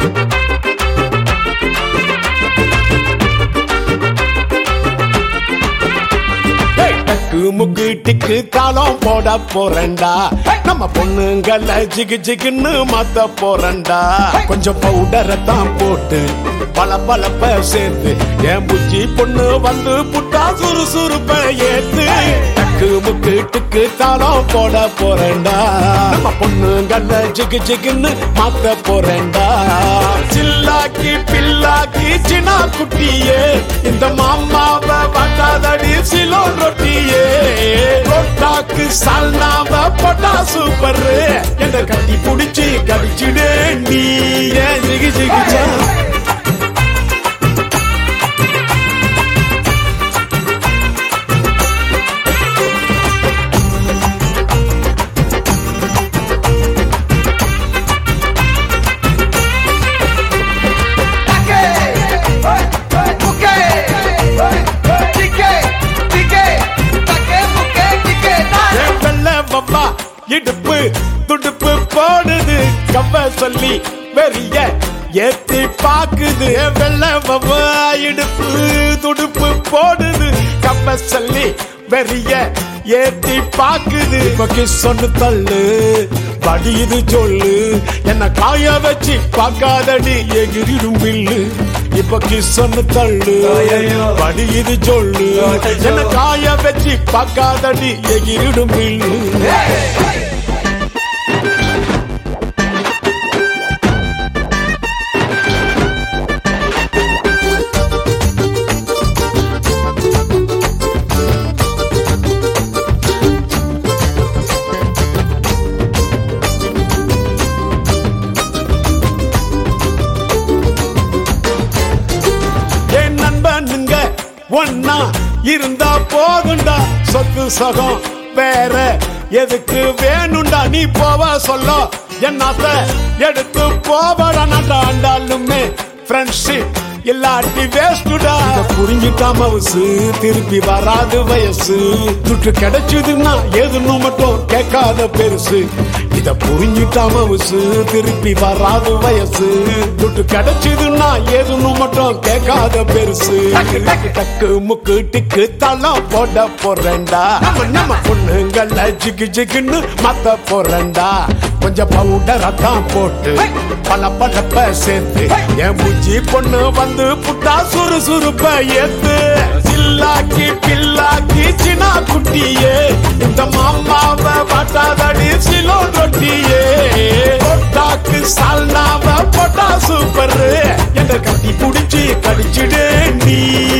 முக்கு டிக்கு தாளம் போட போறண்டா நம்ம பொண்ணுங்கள ஜிகு ஜிகுன்னு மாத்த போறண்டா கொஞ்சம் பவுடரை தான் போட்டு பல பலப்ப சேர்த்து என் புச்சி பொண்ணு வந்து புட்டா சுறுசுறுப்ப ஏத்து டக்கு முக்கு டிக்கு தாளம் போட போறண்டா நம்ம பொண்ணுங்கள ஜிகு ஜிகுன்னு மாத்த போறண்டா சில்லாக்கி பில்லாக்கி சின்ன குட்டியே இந்த மாமாவை வாட்டாதடி சிலோ ரொட்டியே ரொட்டாக்கு சால்னாவ போட்டா சூப்பர் என்ன கட்டி புடிச்சு கடிச்சுடு நீ ஏன் ஜிகி ஜிகிச்சா இடுப்பு துடுப்பு போடுது கவ்வ சொல்லி வெறிய ஏத்தி பாக்குது வெள்ள வவ்வா இடுப்பு துடுப்பு போடுது கவ்வ சொல்லி வெறிய ஏத்தி பாக்குது பக்கி சொன்னு தள்ளு படியுது சொல்லு என்ன காய வச்சு பாக்காதடி எகிரிடும் பில்லு இப்ப சொன்னு தள்ளு படியுது சொல்லு என்ன காய வச்சு பாக்காதடி எகிரிடும் பில்லு ஒன்னா இருந்தா போதுண்டா சொத்து சகம் வேற எதுக்கு வேணுண்டா நீ போவ சொல்ல என்னாத்த எடுத்து போவடா ஆண்டாலுமே ஃப்ரெண்ட்ஷிப் இல்லாட்டி வேஸ்டுடா புரிஞ்சுட்டா மவுசு திருப்பி வராது வயசு துட்டு கிடைச்சதுன்னா எதுன்னு மட்டும் கேட்காத பெருசு இத புரிஞ்சுட்டா மவுசு திருப்பி வராது வயசு துட்டு கிடைச்சதுன்னா எதுன்னு மட்டும் கேட்காத பெருசு டக்கு முக்கு டிக்கு தளம் போட போறேன்டா நம்ம பொண்ணுங்கள ஜிகு ஜிகுன்னு மாத்த போறேன்டா கொஞ்சம் பவுடரை தான் போட்டு பல பலப்ப சேர்த்து என் மூஞ்சி பொண்ணு வந்து புட்டா சுறுசுறுப்ப ஏத்து சில்லாக்கி பில்லாக்கி சின்ன குட்டியே இந்த மாமாவை வாட்டாதடி சிலோ ரொட்டியே ரொட்டாக்கு சால்னாவை போட்டா சூப்பர் என்ன கட்டி புடிச்சு கடிச்சுடு நீ